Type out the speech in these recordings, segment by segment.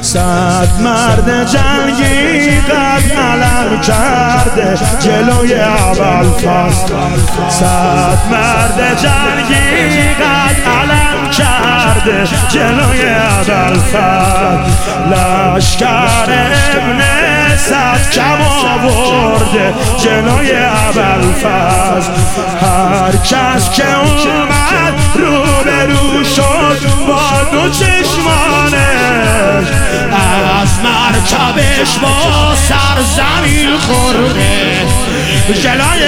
صد مرد جنگی قد علم کرده جلوی ابوالفضل. صد مرد جنگی قد علم کرده جلوی ابوالفضل. لشکر ابن صد کم آورده جلوی ابوالفضل. هر کس که اومد رو به رو شد با دو چشمانش، از مرکبش با سر زمین خورده جلوی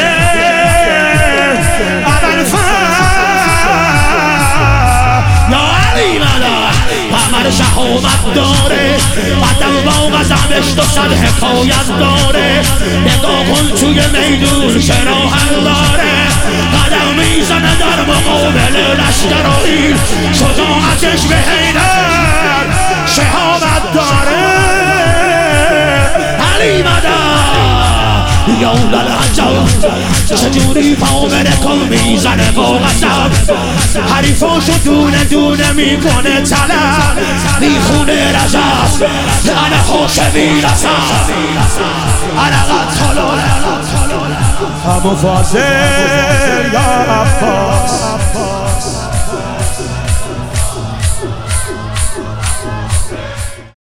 ابوالفضل. یا علی مدد عمر شهامت داره، قدم با غضبش 200 حکایت داره. نگاه کن توی میدون شراحت داره، قدم میزنه در مقابل لشکرایی. شجاعتش به حیدر شهامت داره. علی مدد یا للعجب چجوری پامره کن میزنه با غضب، حریفاشو دونه دونه میکنه طلب، میخونه رجب انا خوشبی رسم انا قتل ابو فاضل یا عباس.